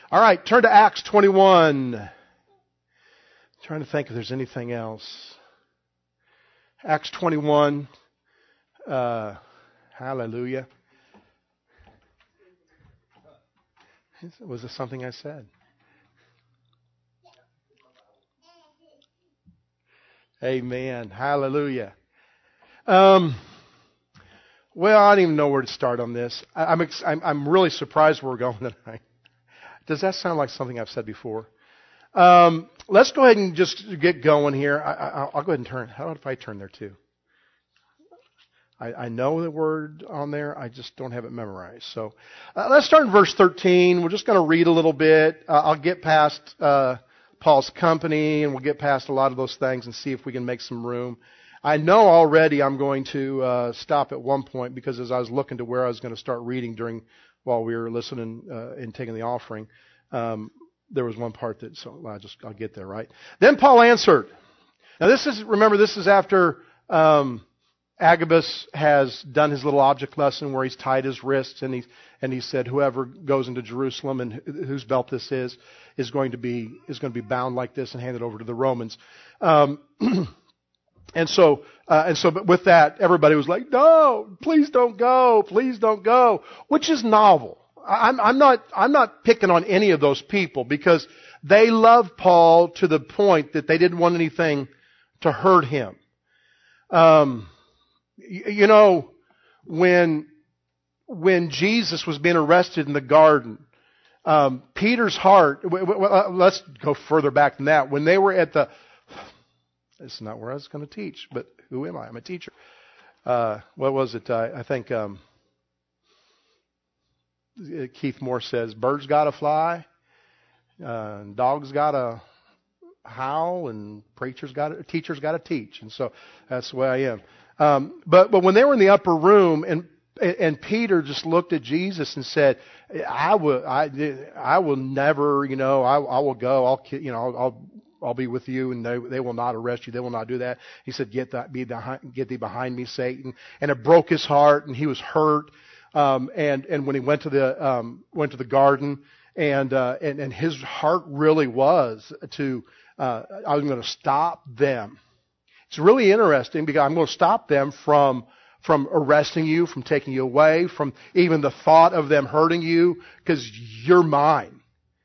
All right, turn to Acts 21. I'm trying to think if there's anything else. Acts 21. Hallelujah. Was this something I said? Amen. Hallelujah. Well, I don't even know where to start on this. I'm really surprised where we're going tonight. Does that sound like something I've said before? Let's go ahead and just get going here. I'll go ahead and turn. How about if I turn there too? I know the word on there. I just don't have it memorized. So let's start in verse 13. We're just going to read a little bit. I'll get past Paul's company, and we'll get past a lot of those things and see if we can make some room. I know already I'm going to stop at one point because as I was looking to where I was going to start reading while we were listening and taking the offering, there was one part that, so I'll get there, right? Then Paul answered. Now this is after Agabus has done his little object lesson where he's tied his wrists and he said whoever goes into Jerusalem and whose belt this is going to be bound like this and handed over to the Romans. And so, but with that, everybody was like, "No, please don't go," which is novel. I'm not picking on any of those people because they loved Paul to the point that they didn't want anything to hurt him. You know, when Jesus was being arrested in the garden, Peter's heart. Let's go further back than that. When they were at the This is not where I was going to teach, but who am I? I'm a teacher. What was it? I think Keith Moore says, birds got to fly, dogs got to howl, and teachers got to teach. And so that's the way I am. But when they were in the upper room, and Peter just looked at Jesus and said, I will never, I will go. I'll be with you, and they will not arrest you. They will not do that. He said, get thee behind me, Satan. And it broke his heart, and he was hurt. And when he went to the garden, and his heart really was to, I'm going to stop them. It's really interesting because I'm going to stop them from arresting you, from taking you away, from even the thought of them hurting you, because you're mine.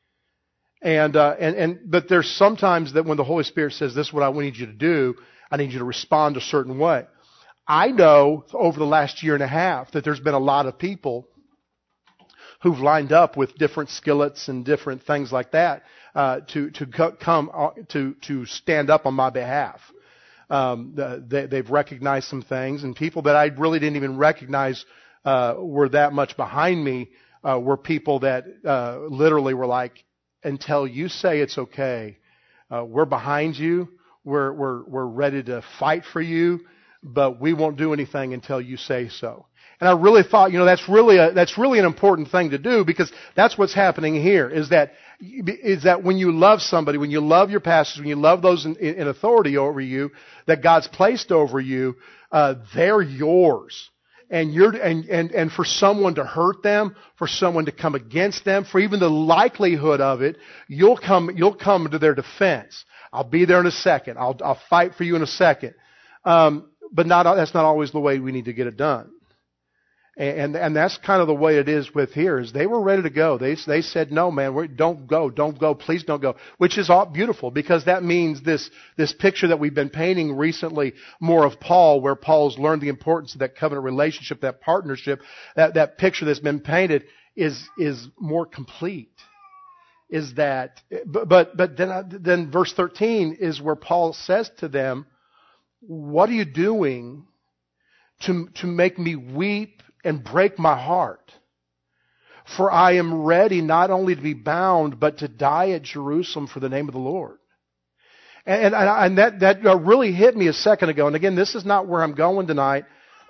But there's sometimes that when the Holy Spirit says, this is what I need you to do, I need you to respond a certain way. I know over the last year and a half that there's been a lot of people who've lined up with different skillets and different things like that, to stand up on my behalf. They've recognized some things, and people that I really didn't even recognize, were that much behind me, were people that, literally were like, until you say it's okay, we're behind you. We're ready to fight for you, but we won't do anything until you say so. And I really thought, that's really an important thing to do, because that's what's happening here. Is that when you love somebody, when you love your pastors, when you love those in authority over you, that God's placed over you, they're yours. And for someone to hurt them, for someone to come against them, for even the likelihood of it, you'll come to their defense. I'll be there in a second. I'll fight for you in a second. But that's not always the way we need to get it done. And that's kind of the way it is with here, is they were ready to go. They said, no, man, don't go, please don't go. Which is all beautiful, because that means this picture that we've been painting recently, more of Paul, where Paul's learned the importance of that covenant relationship, that partnership, that picture that's been painted is more complete. Is that, but then verse 13 is where Paul says to them, what are you doing to make me weep and break my heart? For I am ready not only to be bound, but to die at Jerusalem for the name of the Lord. And that really hit me a second ago. And again, this is not where I'm going tonight.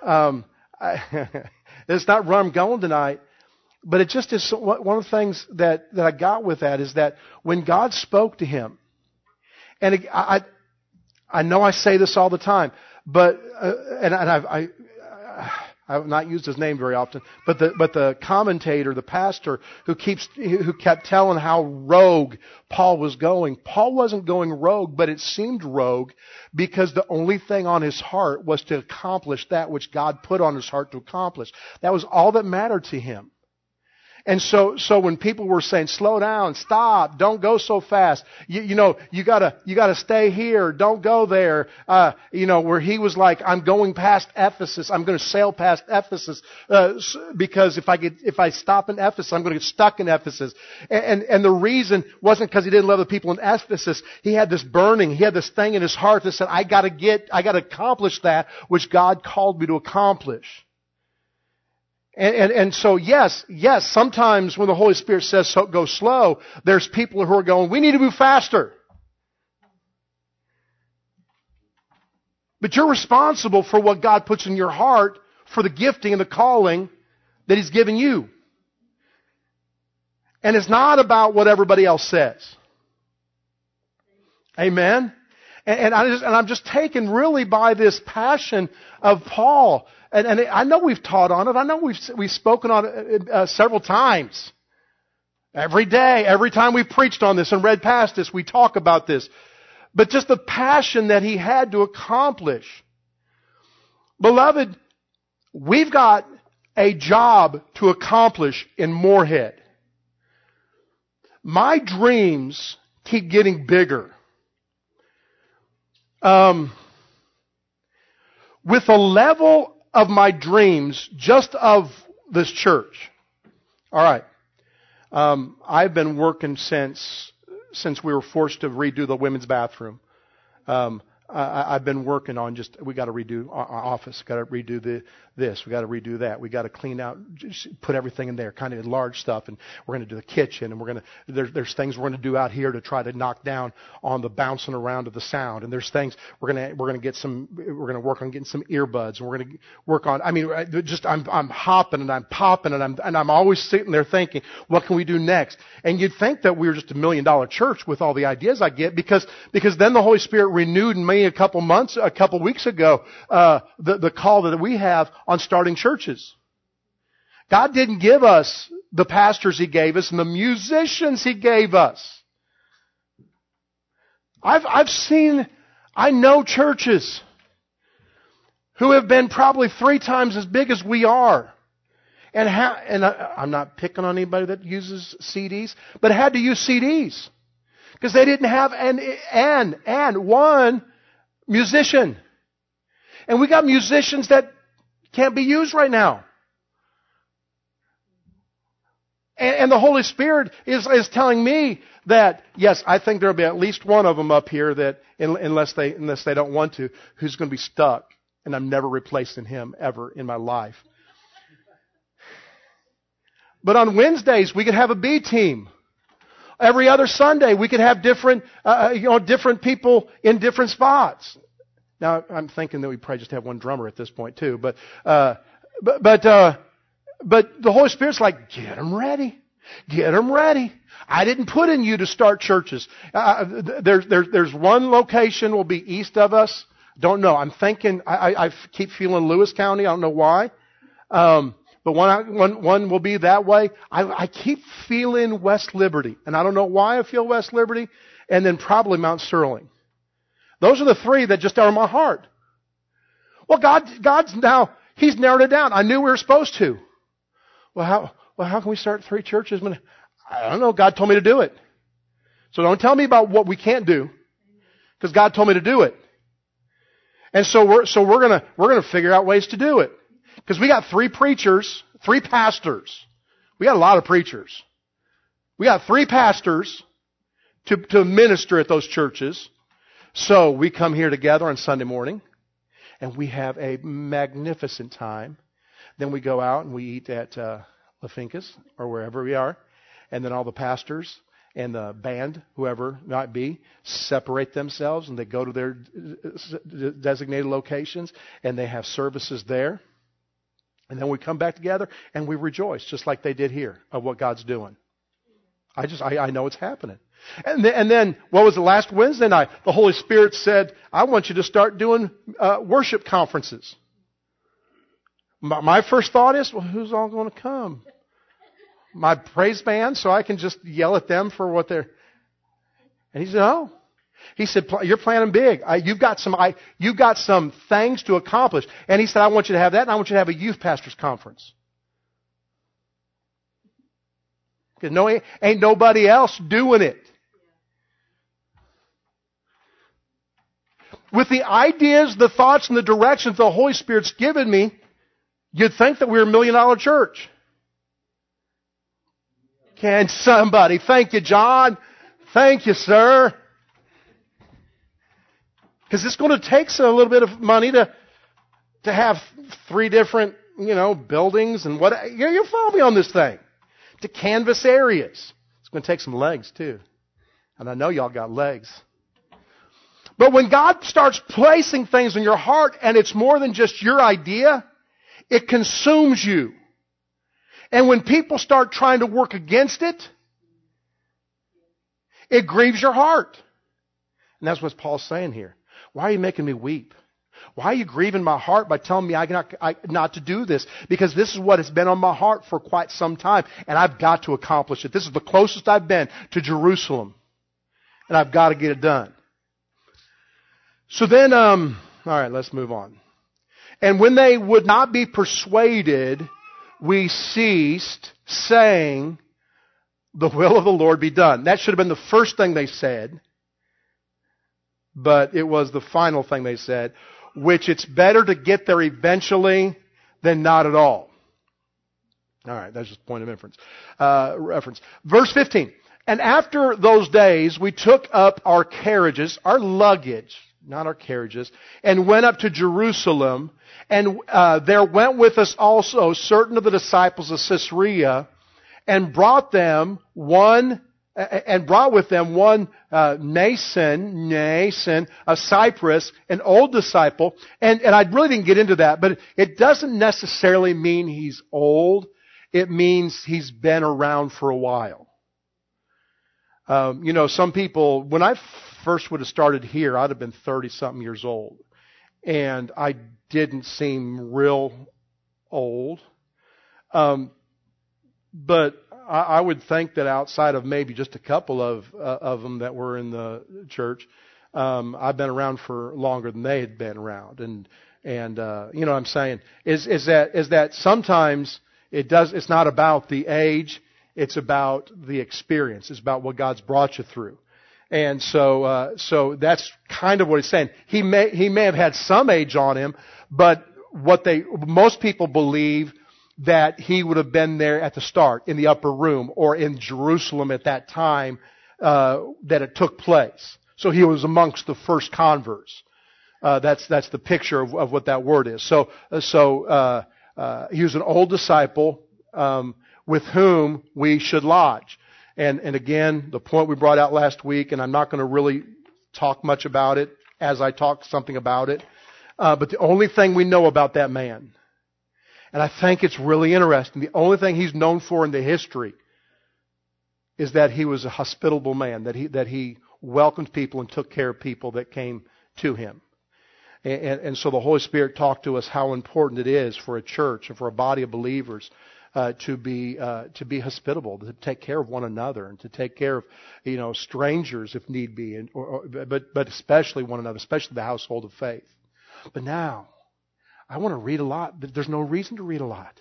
It's not where I'm going tonight. But it just is one of the things that I got with that, is that when God spoke to him, and I know I say this all the time, but I I've not used his name very often, but the commentator, the pastor who kept telling how rogue Paul was going. Paul wasn't going rogue, but it seemed rogue because the only thing on his heart was to accomplish that which God put on his heart to accomplish. That was all that mattered to him. And so when people were saying, slow down, stop, don't go so fast, you gotta stay here, don't go there, where he was like, I'm going past Ephesus, I'm going to sail past Ephesus, because if I stop in Ephesus, I'm going to get stuck in Ephesus. And the reason wasn't because he didn't love the people in Ephesus. He had this burning, he had this thing in his heart that said, I gotta accomplish that which God called me to accomplish. And so yes, sometimes when the Holy Spirit says go slow, there's people who are going, we need to move faster. But you're responsible for what God puts in your heart for the gifting and the calling that He's given you. And it's not about what everybody else says. Amen? And I'm just taken really by this passion of Paul. And I know we've taught on it. I know we've spoken on it several times. Every day, every time we've preached on this and read past this, we talk about this. But just the passion that he had to accomplish. Beloved, we've got a job to accomplish in Moorhead. My dreams keep getting bigger. With the level of my dreams just of this church. All right. I've been working since we were forced to redo the women's bathroom. I've been working on we got to redo our office, got to redo this, we got to redo that, we got to clean out, put everything in there, kind of large stuff, and we're going to do the kitchen, and there's things we're going to do out here to try to knock down on the bouncing around of the sound, and there's things we're going to work on getting some earbuds, and we're going to work on. I mean, I'm hopping and I'm popping and I'm always sitting there thinking, what can we do next? And you'd think that we were just $1 million church with all the ideas I get, because then the Holy Spirit renewed in me a couple weeks ago, the call that we have on starting churches. God didn't give us the pastors He gave us and the musicians He gave us. I know churches who have been probably 3 times as big as we are. I'm not picking on anybody that uses CDs, but had to use CDs. Because they didn't have one musician. And we got musicians that can't be used right now. And the Holy Spirit is telling me that, yes, I think there'll be at least one of them up here that, unless they don't want to, who's going to be stuck. And I'm never replacing him ever in my life. But on Wednesdays, we could have a B team. Every other Sunday, we could have different people in different spots. Now, I'm thinking that we probably just have one drummer at this point too. But the Holy Spirit's like, get them ready. Get them ready. I didn't put in you to start churches. There's one location will be east of us. Don't know. I'm thinking, I keep feeling Lewis County. I don't know why. But one will be that way. I keep feeling West Liberty. And I don't know why I feel West Liberty. And then probably Mount Sterling. Those are the 3 that just are in my heart. Well, God's now, He's narrowed it down. I knew we were supposed to. Well, how can we start 3 churches? I don't know. God told me to do it. So don't tell me about what we can't do. Because God told me to do it. And so we're gonna figure out ways to do it. Because we got 3 preachers, 3 pastors. We got a lot of preachers. We got 3 pastors to minister at those churches. So we come here together on Sunday morning, and we have a magnificent time. Then we go out and we eat at La Finca's or wherever we are. And then all the pastors and the band, whoever it might be, separate themselves and they go to their designated locations and they have services there. And then we come back together and we rejoice just like they did here of what God's doing. I know it's happening. And then, what was it, last Wednesday night? The Holy Spirit said, I want you to start doing worship conferences. My first thought is, well, who's all going to come? My praise band, so I can just yell at them for what they're... And he said, no. He said, you're planning big. You've got some things to accomplish. And he said, I want you to have that, and I want you to have a youth pastors conference. Because ain't nobody else doing it. With the ideas, the thoughts, and the directions the Holy Spirit's given me, you'd think that we're $1 million church. Can somebody? Thank you, John. Thank you, sir. Because it's going to take a little bit of money to have 3 different, buildings and what. You follow me on this thing. To canvas areas. It's going to take some legs too. And I know y'all got legs. But when God starts placing things in your heart and it's more than just your idea, it consumes you. And when people start trying to work against it, it grieves your heart. And that's what Paul's saying here. Why are you making me weep? Why are you grieving my heart by telling me not to do this? Because this is what has been on my heart for quite some time. And I've got to accomplish it. This is the closest I've been to Jerusalem. And I've got to get it done. So then, all right, let's move on. And when they would not be persuaded, we ceased, saying, the will of the Lord be done. That should have been the first thing they said. But it was the final thing they said, which it's better to get there eventually than not at all. All right, that's just a point of reference. Verse 15. And after those days, we took up our carriages, our luggage, not our carriages, and went up to Jerusalem. And there went with us also certain of the disciples of Caesarea, and brought with them one Mnason of Cyprus, an old disciple. And I really didn't get into that, but it doesn't necessarily mean he's old. It means he's been around for a while. Some people, when I first would have started here, I'd have been 30-something years old. And I didn't seem real old. But I would think that outside of maybe just a couple of them that were in the church, I've been around for longer than they had been around. And what I'm saying is that sometimes it's not about the age, it's about the experience. It's about what God's brought you through. And so that's kind of what he's saying. He may have had some age on him, but most people believe that he would have been there at the start, in the upper room, or in Jerusalem at that time that it took place. So he was amongst the first converts. That's the picture of what that word is. So he was an old disciple with whom we should lodge. And again, the point we brought out last week, and I'm not going to really talk much about it as I talk something about it, but the only thing we know about that man, and I think it's really interesting, the only thing he's known for in the history is that he was a hospitable man, that he welcomed people and took care of people that came to him. And so the Holy Spirit talked to us how important it is for a church and for a body of believers to be hospitable, to take care of one another, and to take care of strangers if need be, but especially one another, especially the household of faith. But now, I want to read a lot, but there's no reason to read a lot.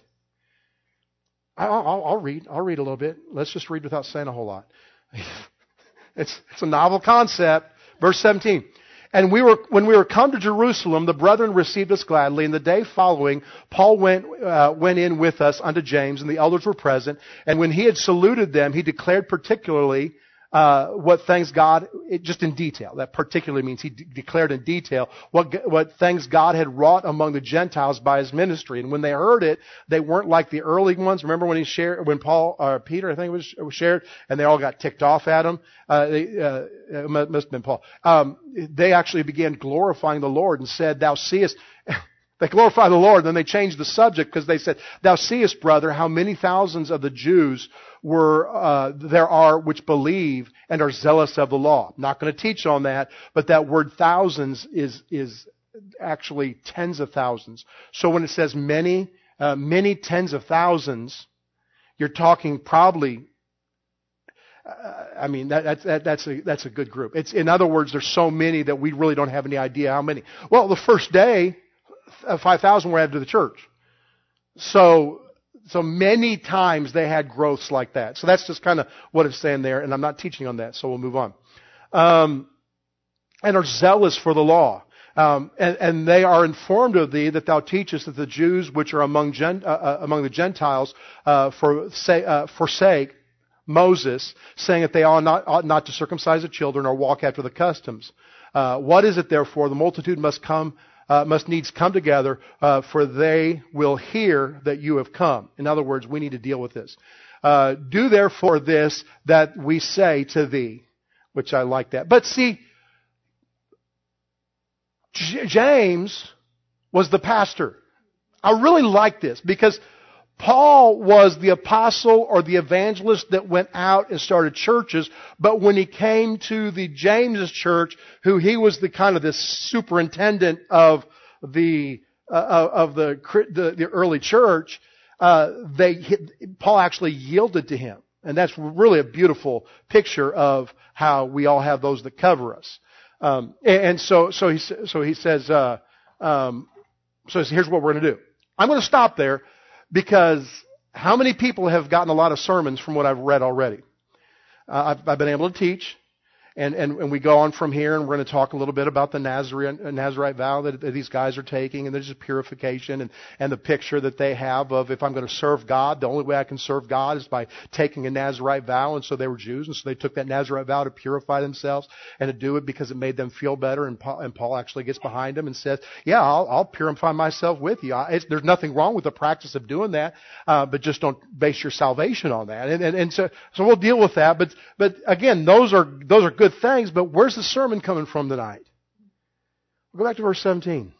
I'll read a little bit. Let's just read without saying a whole lot. It's a novel concept. Verse 17. And when we were come to Jerusalem, the brethren received us gladly. And the day following, Paul went in with us unto James, and the elders were present. And when he had saluted them, he declared particularly what things God, just in detail. That particularly means he declared in detail what things God had wrought among the Gentiles by his ministry. And when they heard it, they weren't like the early ones. Remember when Peter, I think it was shared, and they all got ticked off at him? It must have been Paul. They actually began glorifying the Lord and said, "Thou seest." They glorified the Lord, then they changed the subject because they said, "Thou seest, brother, how many thousands of the Jews there are which believe and are zealous of the law." I'm not going to teach on that, but that word thousands is actually tens of thousands. So when it says many, many tens of thousands. You're talking probably, that's a good group. It's, in other words, there's so many that we really don't have any idea how many. Well, the first day, 5,000 were added to the church. So many times they had growths like that. So that's just kind of what it's saying there, and I'm not teaching on that, so we'll move on. And are zealous for the law. And they are informed of thee that thou teachest that the Jews which are among the Gentiles forsake Moses, saying that they ought not to circumcise the children or walk after the customs. What is it therefore? The multitude must needs come together, for they will hear that you have come. In other words, we need to deal with this. Do therefore this that we say to thee, which I like that. But see, James was the pastor. I really like this because Paul was the apostle or the evangelist that went out and started churches, but when he came to the James church, who he was the kind of the superintendent of the early church, Paul actually yielded to him, and that's really a beautiful picture of how we all have those that cover us. So he says, here's what we're going to do. I'm going to stop there because how many people have gotten a lot of sermons from what I've read already? I've been able to teach, and we go on from here, and we're going to talk a little bit about the Nazirite vow that these guys are taking, and there's a purification and the picture that they have of, if I'm going to serve God, the only way I can serve God is by taking a Nazirite vow. And so they were Jews, and so they took that Nazirite vow to purify themselves and to do it because it made them feel better. And Paul actually gets behind them and says, yeah, I'll purify myself with you. There's nothing wrong with the practice of doing that, but just don't base your salvation on that. And so we'll deal with that. But again, those are good things, but where's the sermon coming from tonight? We'll go back to verse 17.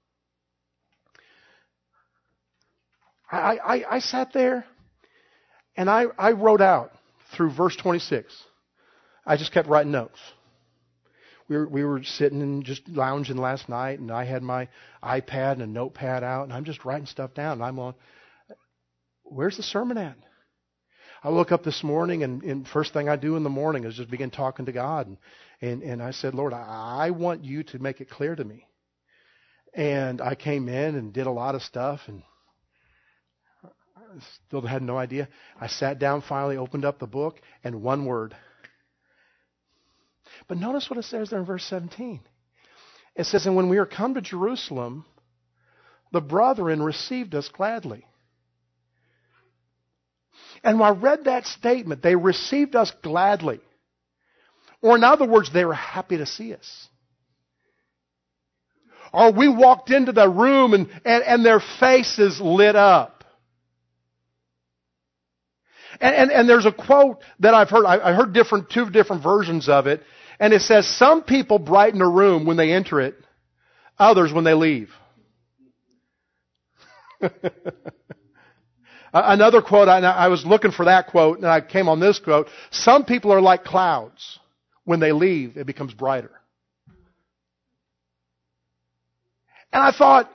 I sat there and I wrote out through verse 26. I just kept writing notes. We were sitting and just lounging last night, and I had my iPad and a notepad out, and I'm just writing stuff down. And I'm on, where's the sermon at? I woke up this morning, and first thing I do in the morning is just begin talking to God. And I said, Lord, I want you to make it clear to me. And I came in and did a lot of stuff, and I still had no idea. I sat down, finally opened up the book, and one word. But notice what it says there in verse 17. It says, and when we are come to Jerusalem, the brethren received us gladly. And when I read that statement, they received us gladly. Or in other words, they were happy to see us. Or we walked into the room and their faces lit up. And there's a quote that I've heard. I heard two different versions of it. And it says, some people brighten a room when they enter it, others when they leave. Another quote, I was looking for that quote, and I came on this quote. Some people are like clouds. When they leave, it becomes brighter. And I thought,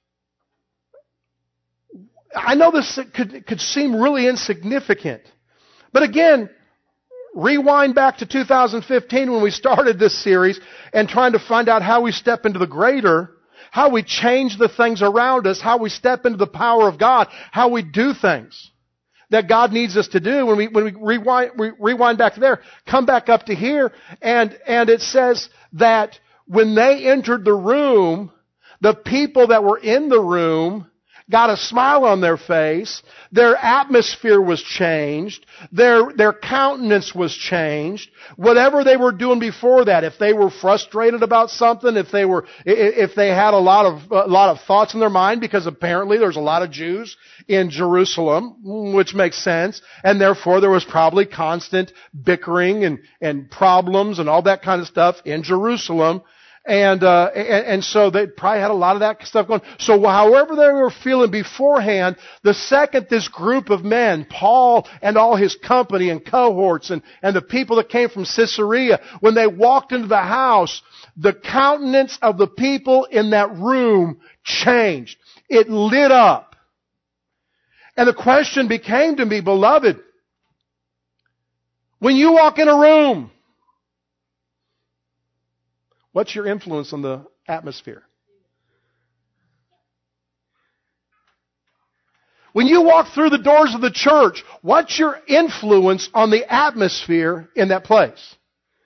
I know this could seem really insignificant. But again, rewind back to 2015 when we started this series and trying to find out how we step into the greater, how we change the things around us, how we step into the power of God, how we do things that God needs us to do. When we rewind back to there, come back up to here, and it says that when they entered the room, the people that were in the room got a smile on their face. Their atmosphere was changed. Their countenance was changed. Whatever they were doing before that, if they were frustrated about something, if they had a lot of thoughts in their mind, because apparently there's a lot of Jews in Jerusalem, which makes sense, and therefore there was probably constant bickering and problems and all that kind of stuff in Jerusalem. And so they probably had a lot of that stuff going. So however they were feeling beforehand, the second this group of men, Paul and all his company and cohorts and the people that came from Caesarea, when they walked into the house, the countenance of the people in that room changed. It lit up. And the question became to me, beloved, when you walk in a room, what's your influence on the atmosphere? When you walk through the doors of the church, what's your influence on the atmosphere in that place?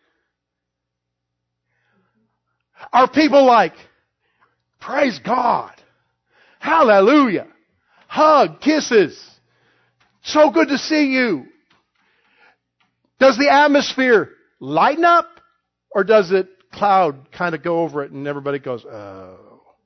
Are people like, praise God, hallelujah, hug, kisses, so good to see you? Does the atmosphere lighten up, or does it cloud kind of go over it and everybody goes, oh?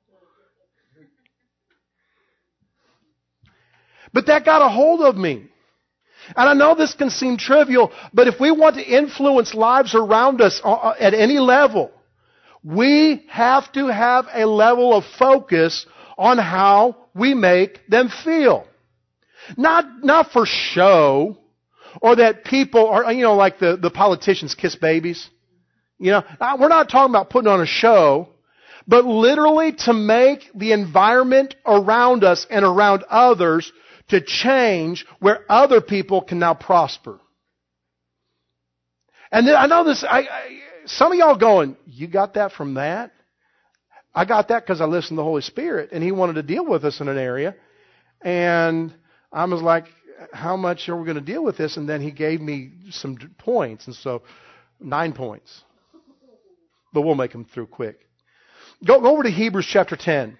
But that got a hold of me. And I know this can seem trivial, but if we want to influence lives around us at any level, we have to have a level of focus on how we make them feel. Not for show, or that people are, like the politicians kiss babies. We're not talking about putting on a show, but literally to make the environment around us and around others to change where other people can now prosper. And then I know this, some of y'all going, you got that from that? I got that because I listened to the Holy Spirit, and He wanted to deal with us in an area. And I was like, how much are we going to deal with this? And then He gave me some points. And so 9 points. But we'll make them through quick. Go over to Hebrews chapter 10.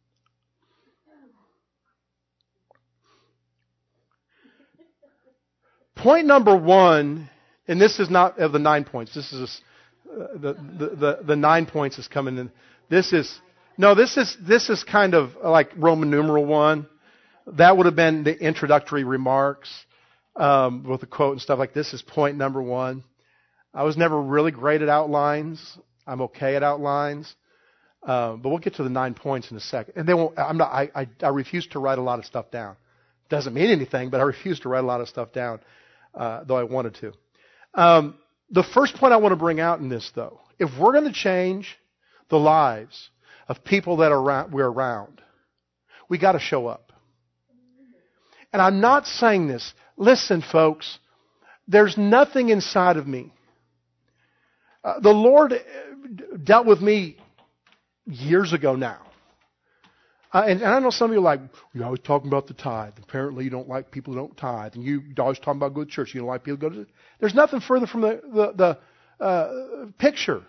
Point number 1, and this is not of the 9 points. This is the 9 points is coming in. This is kind of like Roman numeral 1. That would have been the introductory remarks with a quote and stuff like this. Is point number 1. I was never really great at outlines. I'm okay at outlines, but we'll get to the 9 points in a second. And they won't. I refuse to write a lot of stuff down. Doesn't mean anything, but I refuse to write a lot of stuff down, though I wanted to. The first point I want to bring out in this, though, if we're going to change the lives of people that we're around, we got to show up. And I'm not saying this. Listen, folks, there's nothing inside of me. The Lord dealt with me years ago now. And I know some of you are like, you're always talking about the tithe. Apparently you don't like people who don't tithe. And you're always talking about go to church. You don't like people who go to church. There's nothing further from the picture.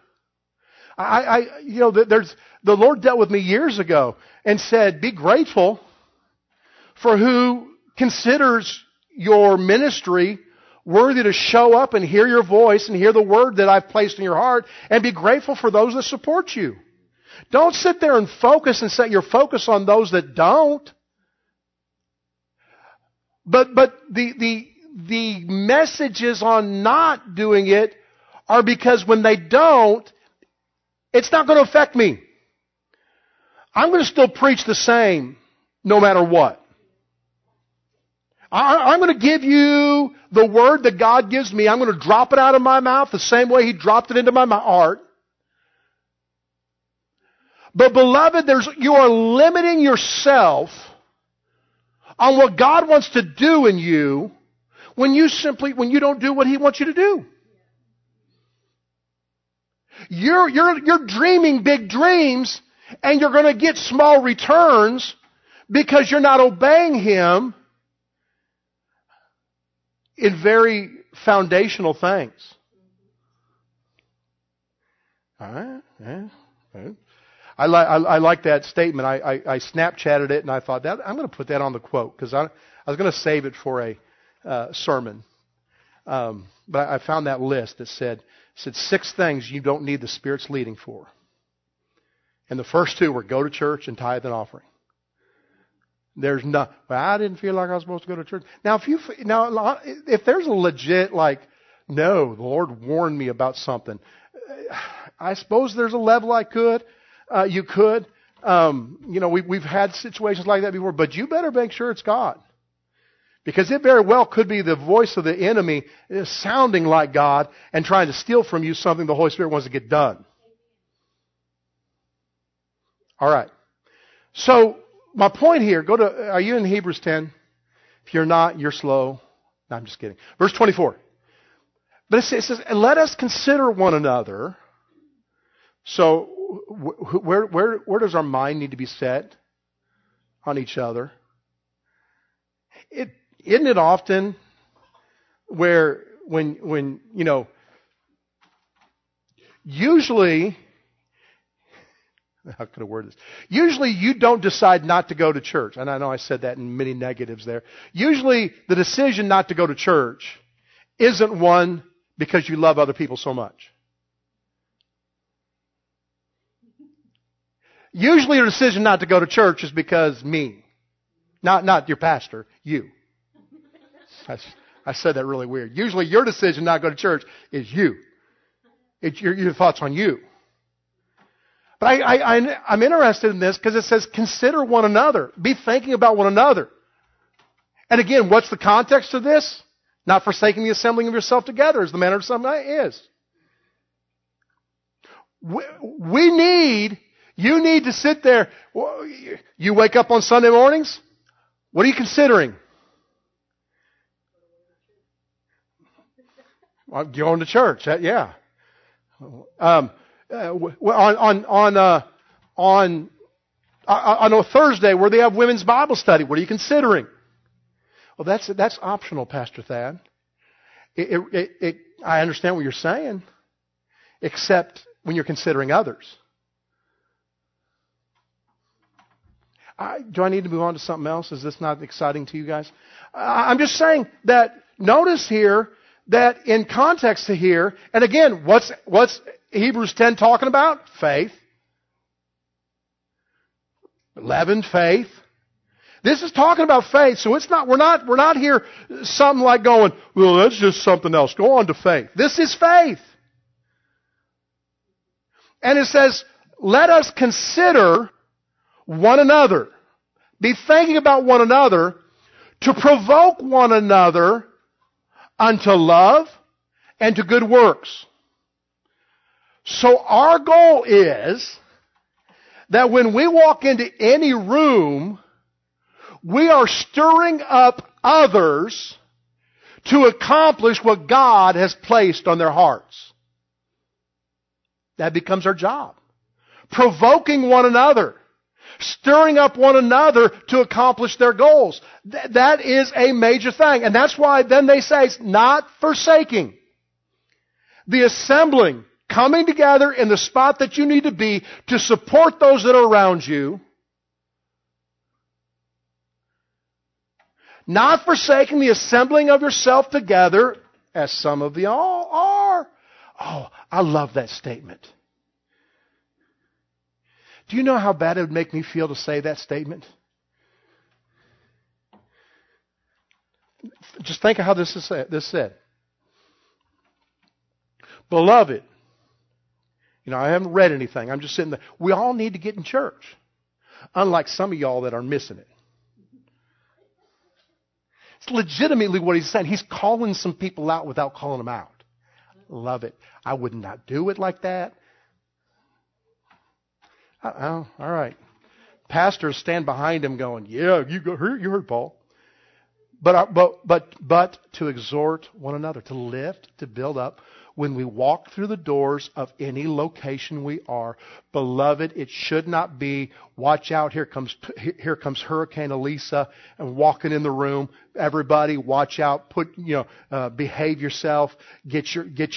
The Lord dealt with me years ago and said, be grateful for who considers your ministry worthy to show up and hear your voice and hear the word that I've placed in your heart, and be grateful for those that support you. Don't sit there and focus and set your focus on those that don't. But the messages on not doing it are because when they don't, it's not going to affect me. I'm going to still preach the same no matter what. I'm going to give you the word that God gives me. I'm going to drop it out of my mouth the same way He dropped it into my heart. But beloved, you are limiting yourself on what God wants to do in you when you don't do what He wants you to do. You're dreaming big dreams, and you're going to get small returns because you're not obeying Him in very foundational things. All right? Yeah. I like that statement. I Snapchatted it, and I thought that I'm going to put that on the quote because I was going to save it for a sermon. But I found that list that said 6 things you don't need the Spirit's leading for. And the first 2 were go to church and tithe and offering. There's no, well, I didn't feel like I was supposed to go to church. Now, if there's a legit no, the Lord warned me about something. I suppose there's a level you could. We've had situations like that before, but you better make sure it's God. Because it very well could be the voice of the enemy sounding like God and trying to steal from you something the Holy Spirit wants to get done. All right. So, my point here, are you in Hebrews 10? If you're not, you're slow. No, I'm just kidding. Verse 24. But it says, let us consider one another. So where does our mind need to be set on each other? Isn't it often where when usually, how could I word this? Usually you don't decide not to go to church. And I know I said that in many negatives there. Usually the decision not to go to church isn't one because you love other people so much. Usually your decision not to go to church is because me. Not your pastor, you. I said that really weird. Usually your decision not to go to church is you. It's your thoughts on you. But I'm interested in this because it says consider one another. Be thinking about one another. And again, what's the context of this? Not forsaking the assembling of yourself together, as the manner of some is. You need to sit there. You wake up on Sunday mornings. What are you considering? Going to church. Yeah. On a Thursday where they have women's Bible study, what are you considering? Well, that's optional, Pastor Thad. I understand what you're saying, except when you're considering others. Do I need to move on to something else? Is this not exciting to you guys? I'm just saying that notice here that in context to here, and again, what's Hebrews 10 talking about? Faith. 11, faith. This is talking about faith, so we're not here something like going, well, that's just something else. Go on to faith. This is faith. And it says, let us consider one another. Be thinking about one another to provoke one another unto love and to good works. So our goal is that when we walk into any room, we are stirring up others to accomplish what God has placed on their hearts. That becomes our job. Provoking one another. Stirring up one another to accomplish their goals. That is a major thing. And that's why then they say it's not forsaking. The assembling, coming together in the spot that you need to be to support those that are around you. Not forsaking the assembling of yourself together, as some of y'all are. Oh, I love that statement. Do you know how bad it would make me feel to say that statement? Just think of how this is said. Beloved, I haven't read anything. I'm just sitting there. We all need to get in church. Unlike some of y'all that are missing it. It's legitimately what he's saying. He's calling some people out without calling them out. Love it. I would not do it like that. Oh, all right. Pastors stand behind him going, yeah, you heard Paul. But to exhort one another, to lift, to build up. When we walk through the doors of any location we are, beloved, it should not be, watch out, here comes Hurricane Elisa and walking in the room. Everybody, watch out, behave yourself, get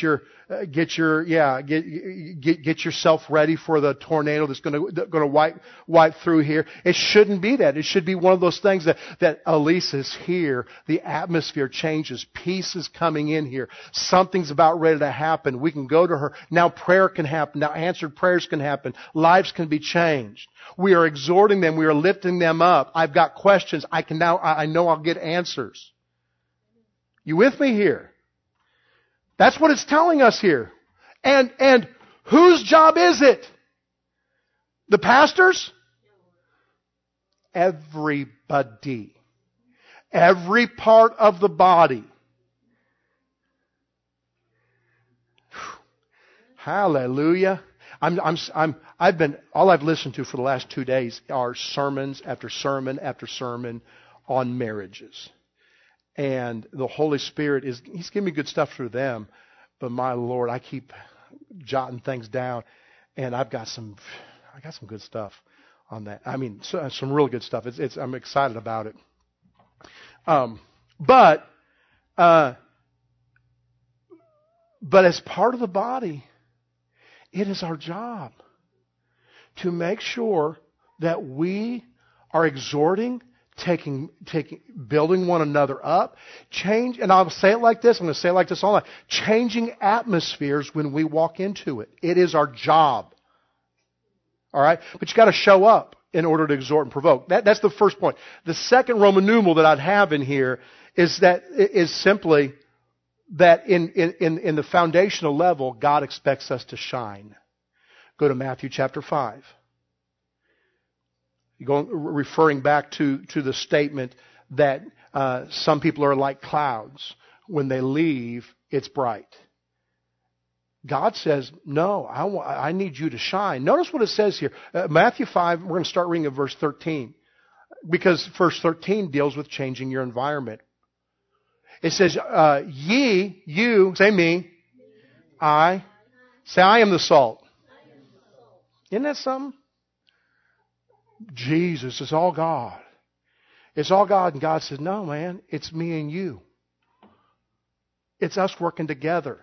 yourself ready for the tornado that's going to wipe through here. It shouldn't be that. It should be one of those things that Elisa's here. The atmosphere changes. Peace is coming in here. Something's about ready to happen. We can go to her. Now prayer can happen. Now answered prayers can happen. Lives can be changed. We are exhorting them. We are lifting them up. I've got questions. I know I'll get answers. You with me here? That's what it's telling us here. And whose job is it? The pastors? Everybody. Every part of the body. Hallelujah. All I've listened to for the last 2 days are sermons after sermon after sermon on marriages. And the Holy Spirit He's giving me good stuff through them. But my Lord, I keep jotting things down, and I got some good stuff on that. I mean, some real good stuff. I'm excited about it. But as part of the body, it is our job to make sure that we are exhorting, building one another up, and I'll say it like this, I'm going to say it like this all the time, changing atmospheres when we walk into it. It is our job. All right? But you got to show up in order to exhort and provoke. That's the first point. The second Roman numeral that I'd have in here is simply that in the foundational level, God expects us to shine. Go to Matthew chapter 5. Referring back to the statement that some people are like clouds. When they leave, it's bright. God says, no, I need you to shine. Notice what it says here. Matthew 5, we're going to start reading at verse 13. Because verse 13 deals with changing your environment. It says, you, say me, I am the salt. Isn't that something? Jesus, it's all God. It's all God. And God says, no, man, it's me and you. It's us working together.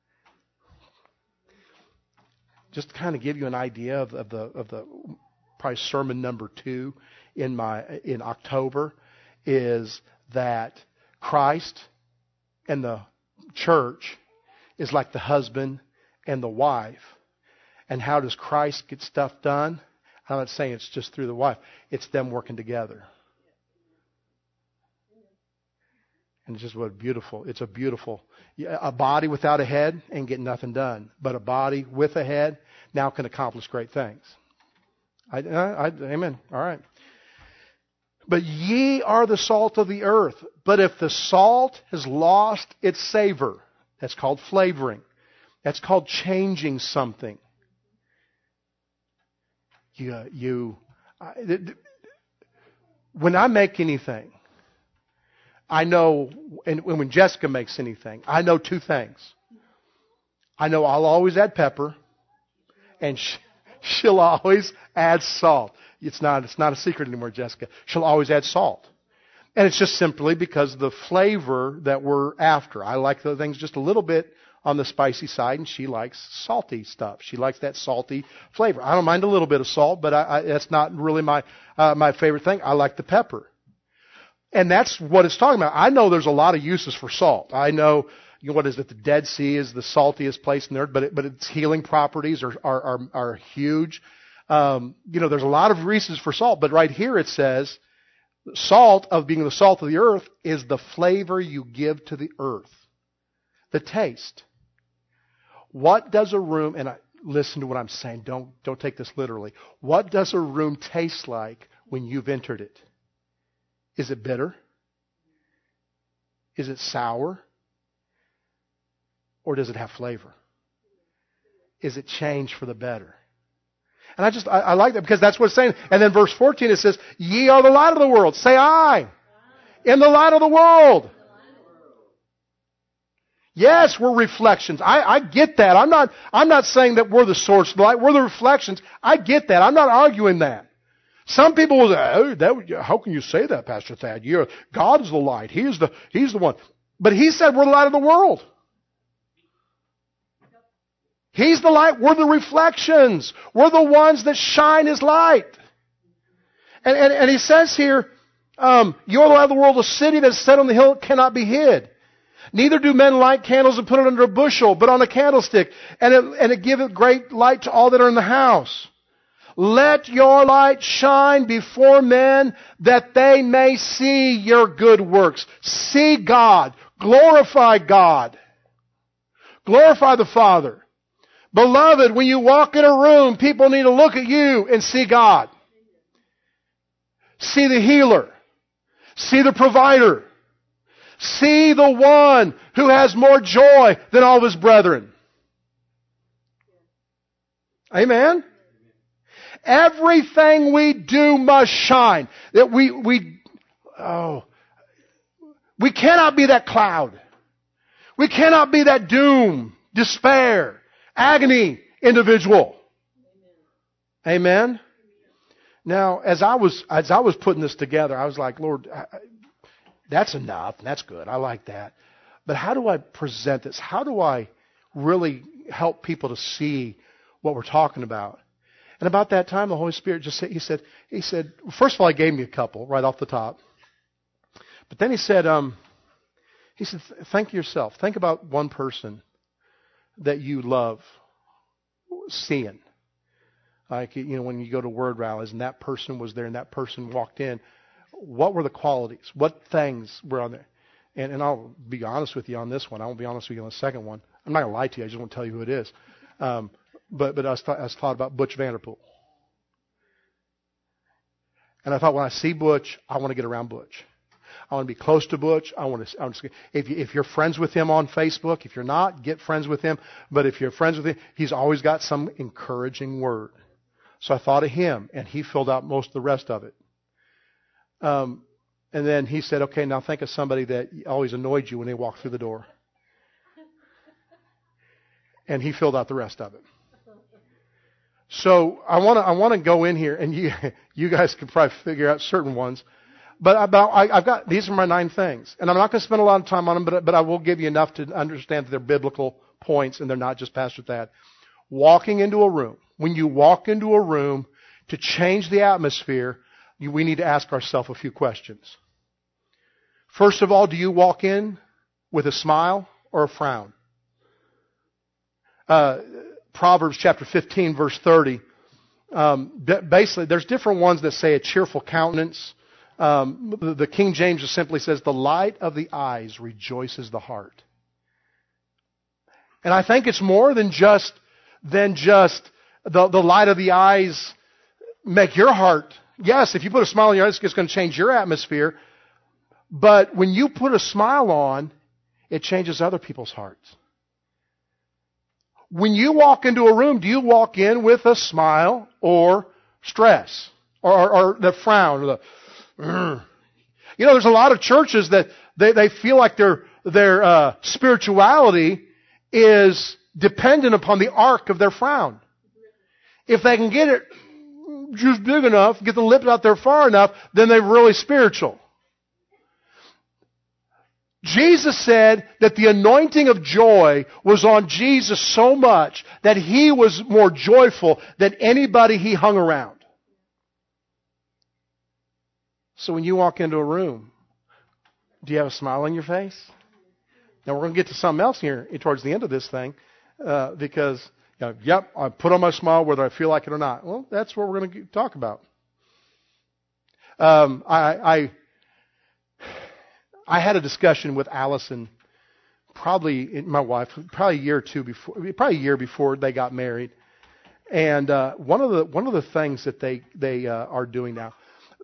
Just to kind of give you an idea of the probably sermon number 2 in October is that Christ and the church is like the husband and the wife. And how does Christ get stuff done? I'm not saying it's just through the wife. It's them working together. And it's just a body without a head ain't getting nothing done. But a body with a head now can accomplish great things. Amen. All right. But ye are the salt of the earth. But if the salt has lost its savor, that's called flavoring. That's called changing something. When I make anything, I know, and when Jessica makes anything, I know 2 things. I know I'll always add pepper, and she'll always add salt. It's not a secret anymore, Jessica. She'll always add salt. And it's just simply because of the flavor that we're after. I like the things just a little bit on the spicy side, and she likes salty stuff. She likes that salty flavor. I don't mind a little bit of salt, but that's not really my favorite thing. I like the pepper. And that's what it's talking about. I know there's a lot of uses for salt. I know, what is it? The Dead Sea is the saltiest place in the earth, but its healing properties are huge. There's a lot of reasons for salt, but right here it says, salt, of being the salt of the earth, is the flavor you give to the earth. The taste. What does a room, and listen to what I'm saying, don't take this literally. What does a room taste like when you've entered it? Is it bitter? Is it sour? Or does it have flavor? Is it changed for the better? And I like that because that's what it's saying. And then verse 14 it says, ye are the light of the world. Say I. In the light of the world. Yes, we're reflections. I get that. I'm not saying that we're the source of the light. We're the reflections. I get that. I'm not arguing that. Some people will say, how can you say that, Pastor Thad? God is the light. He's the one. But He said we're the light of the world. He's the light. We're the reflections. We're the ones that shine His light. And He says here, you're the light of the world, a city that is set on the hill cannot be hid. Neither do men light candles and put it under a bushel, but on a candlestick, and it giveth great light to all that are in the house. Let your light shine before men, that they may see your good works. See God. Glorify God. Glorify the Father. Beloved, when you walk in a room, people need to look at you and see God. See the healer. See the provider. See the one who has more joy than all of his brethren. Amen? Everything we do must shine. That we We cannot be that cloud. We cannot be that doom, despair, agony individual. Amen? Now, as I was putting this together, I was like, Lord, that's enough. That's good. I like that. But how do I present this? How do I really help people to see what we're talking about? And about that time, the Holy Spirit just said, He said, first of all, He gave me a couple right off the top. But then He said, think of yourself. Think about one person that you love seeing. Like, when you go to word rallies and that person was there and that person walked in, what were the qualities? What things were on there? And I'll be honest with you on this one. I won't be honest with you on the second one. I'm not going to lie to you. I just won't tell you who it is. But I was thought about Butch Vanderpool. And I thought, when I see Butch, I want to get around Butch. I want to be close to Butch. If you're friends with him on Facebook, if you're not, get friends with him. But if you're friends with him, he's always got some encouraging word. So I thought of him, and he filled out most of the rest of it. And then he said, okay, now think of somebody that always annoyed you when they walked through the door. And he filled out the rest of it. So I want to go in here, and you guys can probably figure out certain ones. But I've got, these are my 9 things. And I'm not going to spend a lot of time on them, but I will give you enough to understand that they're biblical points, and they're not just Pastor Thad. Walking into a room. When you walk into a room, to change the atmosphere, we need to ask ourselves a few questions. First of all, do you walk in with a smile or a frown? Proverbs chapter 15, verse 30. Basically, there's different ones that say a cheerful countenance. The King James just simply says, the light of the eyes rejoices the heart. And I think it's more than just the light of the eyes make your heart. Yes, if you put a smile on your eyes, it's going to change your atmosphere. But when you put a smile on, it changes other people's hearts. When you walk into a room, do you walk in with a smile or stress? Or the frown? Or the, there's a lot of churches that they feel like their spirituality is dependent upon the arc of their frown. If they can get it just big enough, get the lips out there far enough, then they're really spiritual. Jesus said that the anointing of joy was on Jesus so much that He was more joyful than anybody He hung around. So when you walk into a room, do you have a smile on your face? Now we're going to get to something else here towards the end of this thing, because, yep, I put on my smile whether I feel like it or not. Well, that's what we're going to talk about. I had a discussion with Allison, my wife, probably a year before they got married. And one of the things that they are doing now,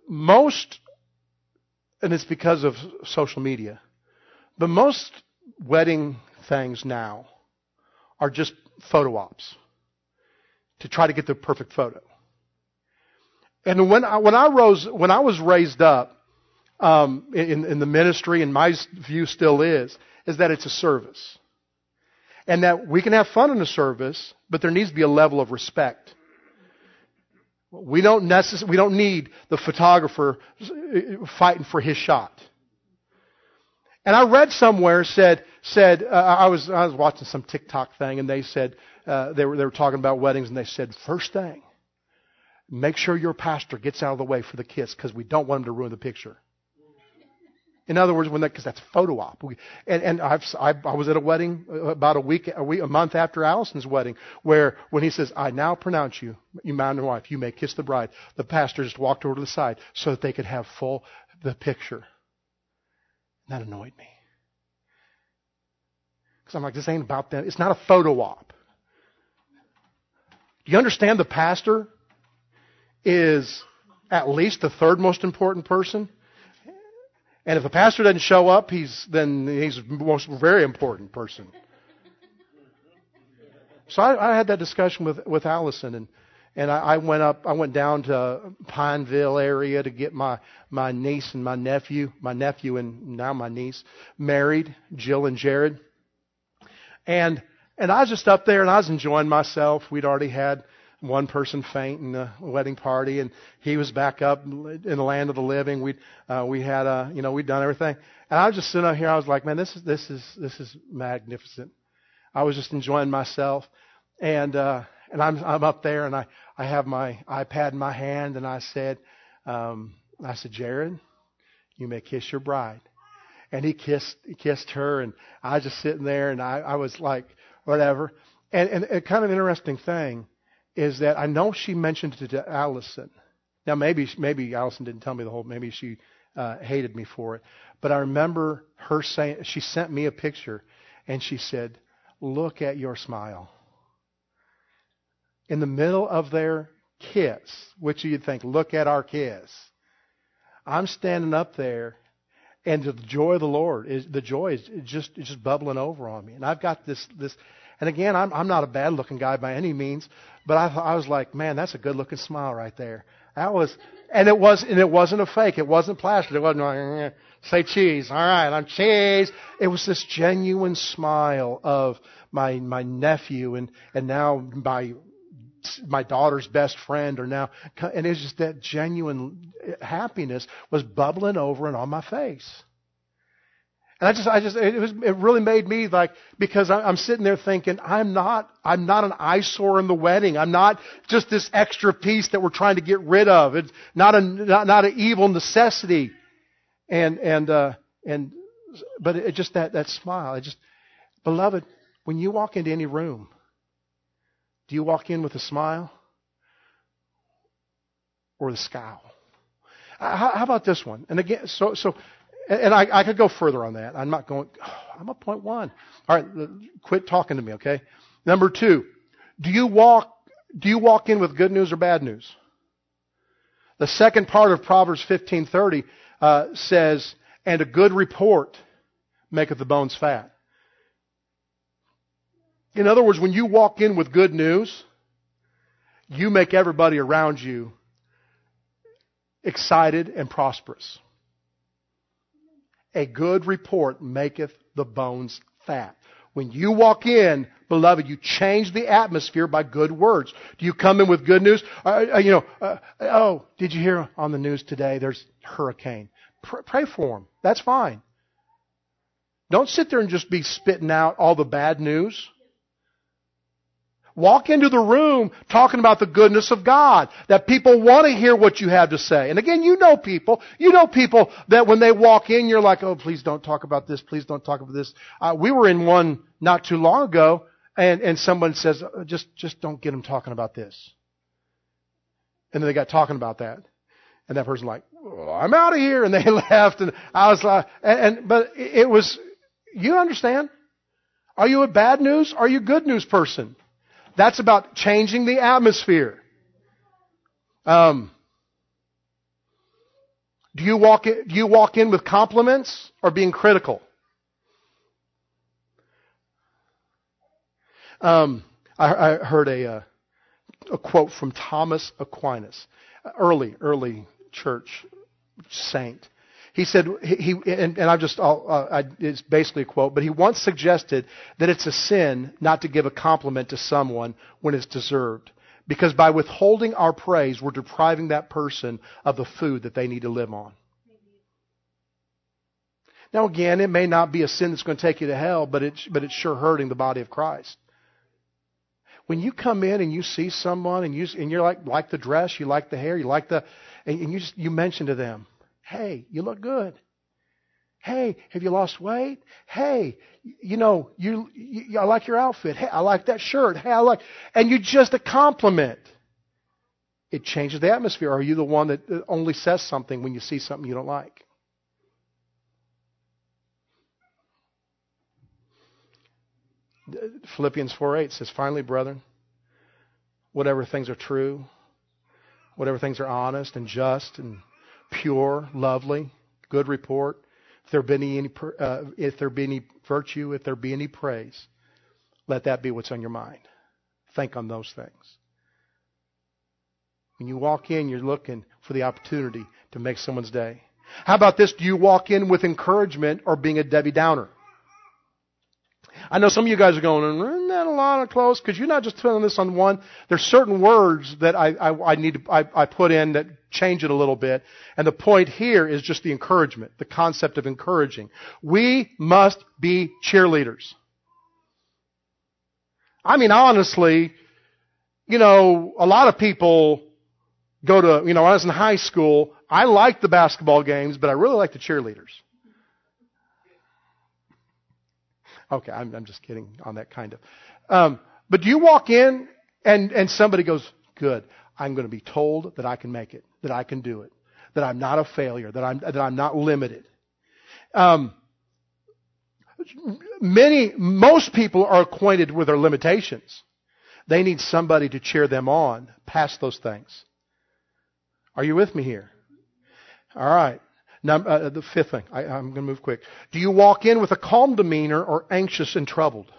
and it's because of social media, but most wedding things now are just photo ops to try to get the perfect photo. And when I was raised up in the ministry, and my view still is that it's a service, and that we can have fun in a service, but there needs to be a level of respect. We don't need the photographer fighting for his shot. And I read somewhere said I was watching some TikTok thing, and they said they were talking about weddings, and they said, first thing, make sure your pastor gets out of the way for the kiss, because we don't want him to ruin the picture. In other words, because that's a photo op. And I was at a wedding about a month after Allison's wedding, where when he says, I now pronounce you man and wife, you may kiss the bride, the pastor just walked over to the side so that they could have the picture. And that annoyed me. Because I'm like, this ain't about them. It's not a photo op. Do you understand the pastor is at least the third most important person? And if the pastor doesn't show up, he's the most very important person. So I had that discussion with Allison, And I went down to Pineville area to get my niece and my nephew and now my niece married, Jill and Jared. And I was just up there and I was enjoying myself. We'd already had one person faint in the wedding party, and he was back up in the land of the living. We had we'd done everything. And I was just sitting up here, I was like, man, this is magnificent. I was just enjoying myself. And I'm up there and I have my iPad in my hand, and I said, Jared, you may kiss your bride. And he kissed her, and I was just sitting there, and I was like, whatever. And a kind of interesting thing is that I know she mentioned it to Allison. Now maybe Allison didn't tell me the whole, maybe she hated me for it. But I remember her saying, she sent me a picture, and she said, look at your smile. In the middle of their kiss, which you'd think, look at our kiss. I'm standing up there, and the joy of the Lord is just bubbling over on me. And I've got this, and again, I'm not a bad looking guy by any means, but I was like, man, that's a good looking smile right there. It wasn't a fake. It wasn't plastered. It wasn't like, say cheese. All right, I'm cheese. It was this genuine smile of my nephew and now my daughter's best friend and it's just that genuine happiness was bubbling over and on my face. And it really made me like, because I'm sitting there thinking, I'm not an eyesore in the wedding. I'm not just this extra piece that we're trying to get rid of. It's not an evil necessity. But it just that smile. Beloved, when you walk into any room, do you walk in with a smile or the scowl? How about this one? And again, and I could go further on that. I'm not going. I'm at point one. All right, quit talking to me, okay? Number 2, do you walk in with good news or bad news? The second part of Proverbs 15:30 says, "And a good report maketh the bones fat." In other words, when you walk in with good news, you make everybody around you excited and prosperous. A good report maketh the bones fat. When you walk in, beloved, you change the atmosphere by good words. Do you come in with good news? Oh, did you hear on the news today there's a hurricane? Pray for them. That's fine. Don't sit there and just be spitting out all the bad news. Walk into the room talking about the goodness of God, that people want to hear what you have to say. And again, you know people that when they walk in, you're like, oh, please don't talk about this. Please don't talk about this. We were in one not too long ago, and someone says, just don't get them talking about this. And then they got talking about that. And that person's like, oh, I'm out of here. And they left. And I was like, but it was, you understand? Are you a bad news? Are you a good news person? That's about changing the atmosphere. Do you walk in with compliments or being critical? I heard a quote from Thomas Aquinas, early church saint. He said, it's basically a quote, but he once suggested that it's a sin not to give a compliment to someone when it's deserved. Because by withholding our praise, we're depriving that person of the food that they need to live on. Now again, it may not be a sin that's going to take you to hell, but it's sure hurting the body of Christ. When you come in and you see someone and you're like the dress, you like the hair, and you mention to them, hey, you look good. Hey, have you lost weight? Hey, I like your outfit. Hey, I like that shirt. Hey, and you just a compliment. It changes the atmosphere. Are you the one that only says something when you see something you don't like? Philippians 4:8 says, finally, brethren, whatever things are true, whatever things are honest and just and pure, lovely, good report. If there be any virtue, if there be any praise, let that be what's on your mind. Think on those things. When you walk in, you're looking for the opportunity to make someone's day. How about this? Do you walk in with encouragement or being a Debbie Downer? I know some of you guys are going, isn't that a lot of close? Because you're not just putting this on one. There's certain words that I put in that change it a little bit. And the point here is just the encouragement, the concept of encouraging. We must be cheerleaders. I mean, honestly, a lot of people go to, when I was in high school, I liked the basketball games, but I really liked the cheerleaders. Okay, I'm just kidding on that kind of. But do you walk in and somebody goes, good, I'm going to be told that I can make it, that I can do it, that I'm not a failure, that I'm not limited. Most people are acquainted with their limitations. They need somebody to cheer them on past those things. Are you with me here? All right. Now, the fifth thing. I'm going to move quick. Do you walk in with a calm demeanor or anxious and troubled?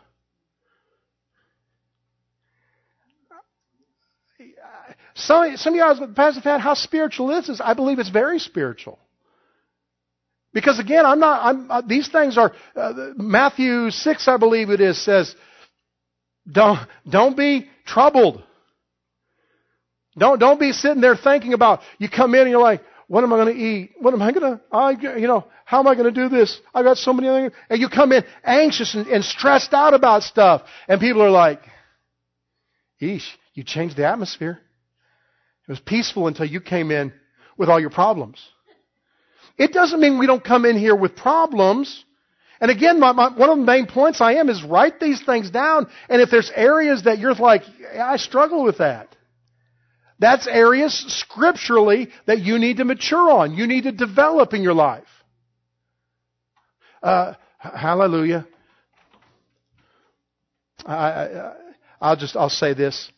Some of you guys, Pastor Pat, how spiritual is this? I believe it's very spiritual. Because again, these things are, Matthew 6, I believe it is, says, don't be troubled. Don't be sitting there thinking about, you come in and you're like, what am I going to eat? What am I going to, how am I going to do this? I've got so many things. And you come in anxious and stressed out about stuff. And people are like, eesh, you changed the atmosphere. It was peaceful until you came in with all your problems. It doesn't mean we don't come in here with problems. And again, one of the main points is write these things down. And if there's areas that you're like, I struggle with that. That's areas scripturally that you need to mature on. You need to develop in your life. Hallelujah. I'll say this,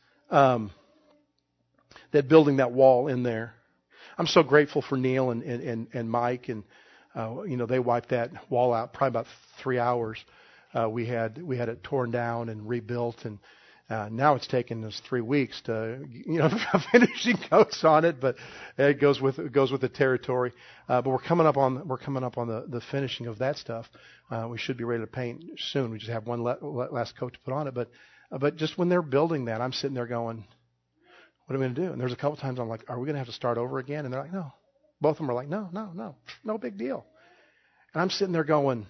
that building that wall in there. I'm so grateful for Neil and Mike, and they wiped that wall out probably about 3 hours. We had it torn down and rebuilt, and now it's taken us 3 weeks to finishing coats on it, but it goes with the territory. But we're coming up on the finishing of that stuff. We should be ready to paint soon. We just have one last coat to put on it. But just when they're building that, I'm sitting there going, what are we going to do? And there's a couple times I'm like, are we going to have to start over again? And they're like, no. Both of them are like, no big deal. And I'm sitting there going,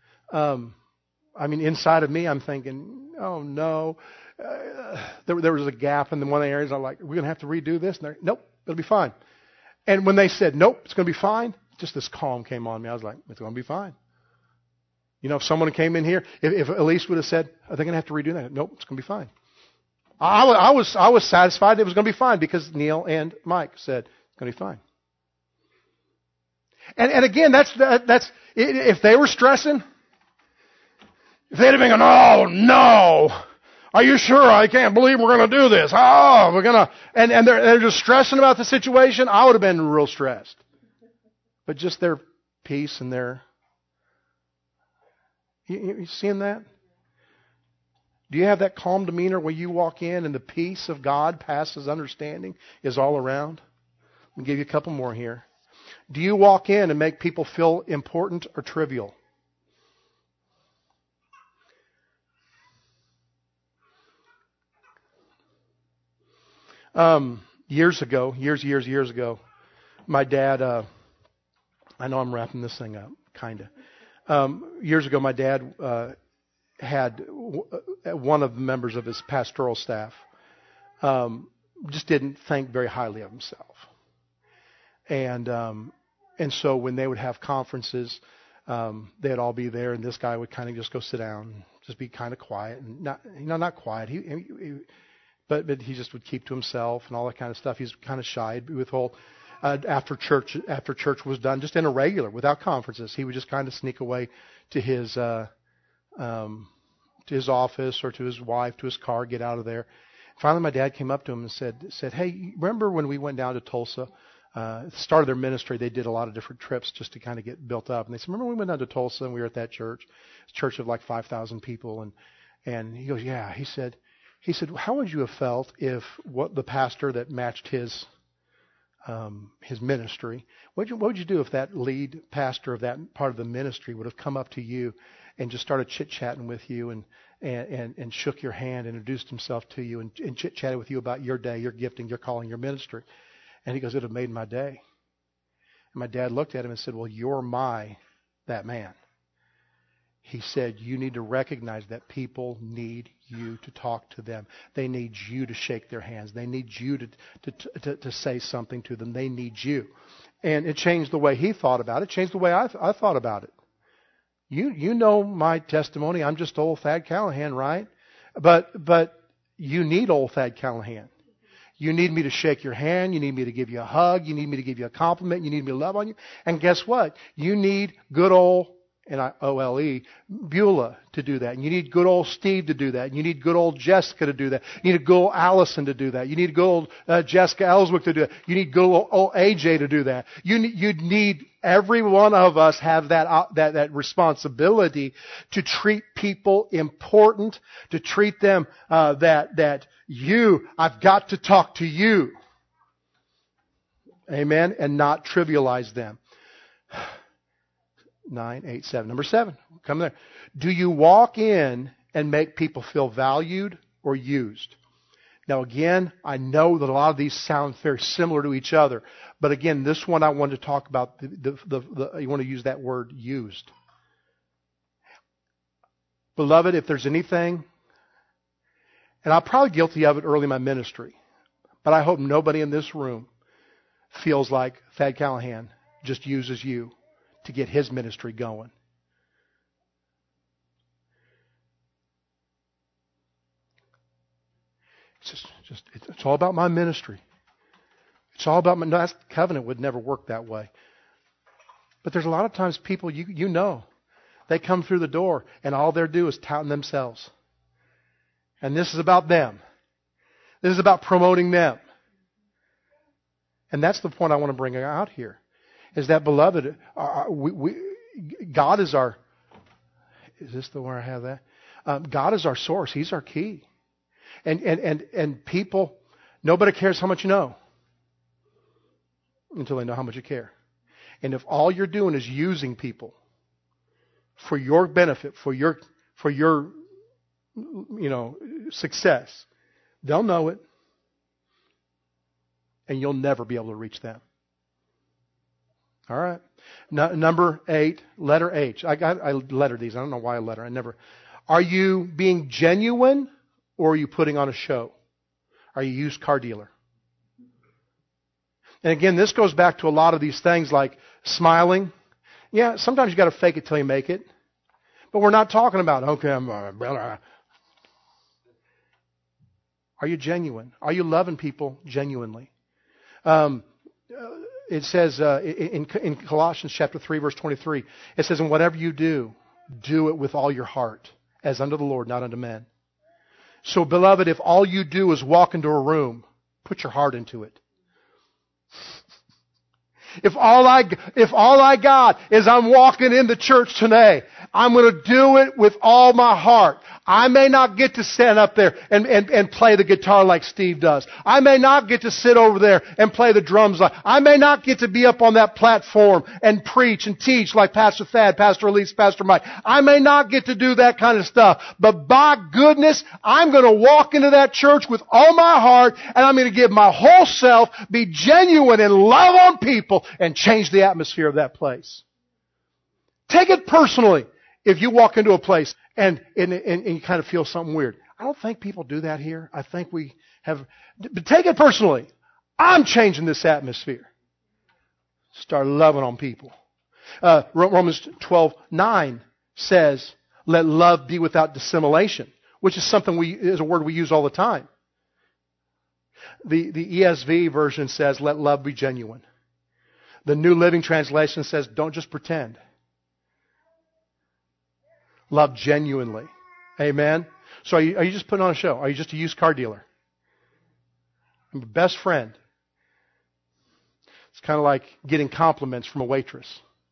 inside of me, I'm thinking, oh no. There was a gap in one of the areas. I'm like, we're going to have to redo this. And they're, nope, it'll be fine. And when they said, nope, it's going to be fine, just this calm came on me. I was like, it's going to be fine. If someone came in here, if Elise would have said, are they going to have to redo that? Nope, it's going to be fine. I was satisfied it was going to be fine because Neil and Mike said it's going to be fine. And again, that's if they were stressing, if they'd have been going, oh no, are you sure? I can't believe we're going to do this. Oh, we're going to, and they're just stressing about the situation. I would have been real stressed. But just their peace and their, you seeing that? Do you have that calm demeanor where you walk in and the peace of God passes understanding is all around? I'll give you a couple more here. Do you walk in and make people feel important or trivial? Years ago, my dad, I know I'm wrapping this thing up, kind of. Years ago, my dad had one of the members of his pastoral staff just didn't think very highly of himself. And so when they would have conferences, they'd all be there, and this guy would kind of just go sit down, just be kind of quiet, and not quiet. But he just would keep to himself and all that kind of stuff. He's kind of shy. With whole after church was done, just in a regular, without conferences, he would just kind of sneak away to his office or to his wife, to his car, get out of there. Finally, my dad came up to him and said, "Hey, remember when we went down to Tulsa? At the start of their ministry, they did a lot of different trips just to kind of get built up. And they said, remember when we went down to Tulsa and we were at that church? It's a church of like 5,000 people. And he goes, yeah. He said, how would you have felt if what the pastor that matched his his ministry. What would you do if that lead pastor of that part of the ministry would have come up to you and just started chit-chatting with you and shook your hand, introduced himself to you, and chit-chatted with you about your day, your gifting, your calling, your ministry? And he goes, it would have made my day. And my dad looked at him and said, well, you're that man. He said, you need to recognize that people need you to talk to them. They need you to shake their hands. They need you to say something to them. They need you. And it changed the way he thought about it. It changed the way I thought about it. You know my testimony. I'm just old Thad Callahan, right? But you need old Thad Callahan. You need me to shake your hand. You need me to give you a hug. You need me to give you a compliment. You need me to love on you. And guess what? You need good old, and O-L-E, Beulah to do that. And you need good old Steve to do that. And you need good old Jessica to do that. You need good old Allison to do that. You need good old Jessica Ellswick to do that. You need good old AJ to do that. You need every one of us have that responsibility to treat people important, to treat them I've got to talk to you. Amen. And not trivialize them. 9, 8, 7. Number 7. Come there. Do you walk in and make people feel valued or used? Now again, I know that a lot of these sound very similar to each other. But again, this one I want to talk about, you want to use that word, used. Beloved, if there's anything, and I'm probably guilty of it early in my ministry, but I hope nobody in this room feels like Thad Callahan just uses you to get his ministry going. It's all about my ministry. It's all about no, covenant would never work that way. But there's a lot of times people you know, they come through the door and all they do is touting themselves. And this is about them. This is about promoting them. And that's the point I want to bring out here. Is that, beloved, God is our... Is this the where I have that? God is our source. He's our key. And people, nobody cares how much you know until they know how much you care. And if all you're doing is using people for your benefit, for your success, they'll know it, and you'll never be able to reach them. All right. Number 8, letter H. I lettered these. I don't know why I lettered. Are you being genuine or are you putting on a show? Are you a used car dealer? And again, this goes back to a lot of these things like smiling. Yeah, sometimes you got to fake it till you make it. But we're not talking about, okay, are you genuine? Are you loving people genuinely? It says in Colossians chapter 3, verse 23, it says, and whatever you do, do it with all your heart, as unto the Lord, not unto men. So, beloved, if all you do is walk into a room, put your heart into it. If all I got is I'm walking in the church today, I'm going to do it with all my heart. I may not get to stand up there and play the guitar like Steve does. I may not get to sit over there and play the drums I may not get to be up on that platform and preach and teach like Pastor Thad, Pastor Elise, Pastor Mike. I may not get to do that kind of stuff. But by goodness, I'm going to walk into that church with all my heart and I'm going to give my whole self, be genuine and love on people and change the atmosphere of that place. Take it personally if you walk into a place and you kind of feel something weird. I don't think people do that here. I think we have... But take it personally. I'm changing this atmosphere. Start loving on people. Romans 12:9 says, let love be without dissimulation, which is something is a word we use all the time. The ESV version says, let love be genuine. The New Living Translation says, don't just pretend. Love genuinely. Amen? So are you just putting on a show? Are you just a used car dealer? I'm a best friend. It's kind of like getting compliments from a waitress.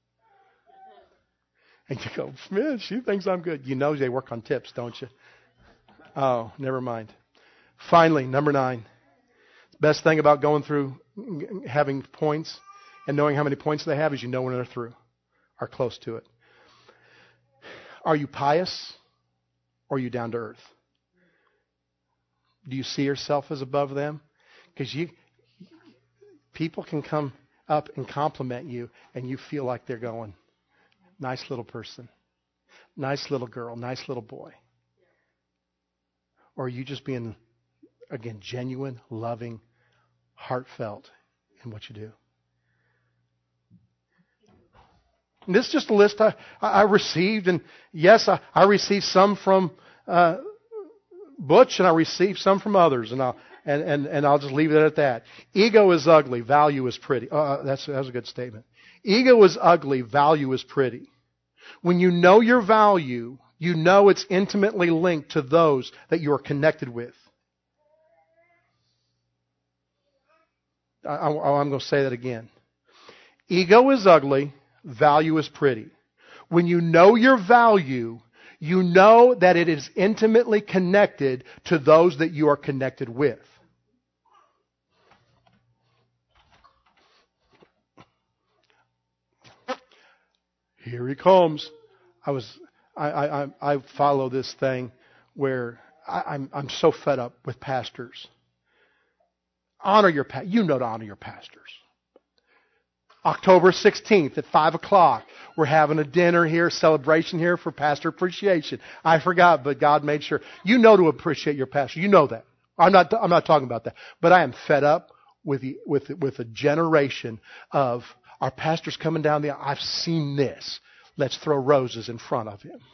And you go, man, she thinks I'm good. You know they work on tips, don't you? Oh, never mind. Finally, number 9. The best thing about going through having points and knowing how many points they have is you know when they're through or close to it. Are you pious or are you down to earth? Do you see yourself as above them? Because people can come up and compliment you and you feel like they're going, nice little person, nice little girl, nice little boy. Or are you just being, again, genuine, loving, heartfelt in what you do? And this is just a list I received. And yes, I received some from Butch and I received some from others. And I'll just leave it at that. Ego is ugly. Value is pretty. That's a good statement. Ego is ugly. Value is pretty. When you know your value, you know it's intimately linked to those that you are connected with. I'm going to say that again. Ego is ugly. Value is pretty. When you know your value, you know that it is intimately connected to those that you are connected with. Here he comes. I follow this thing where I'm so fed up with pastors. Honor your you know to honor your pastors. October 16th at 5 o'clock, we're having a dinner here, celebration here for pastor appreciation. I forgot, but God made sure. You know to appreciate your pastor. You know that. I'm not talking about that. But I am fed up with a generation of our pastors coming down the aisle. I've seen this. Let's throw roses in front of him.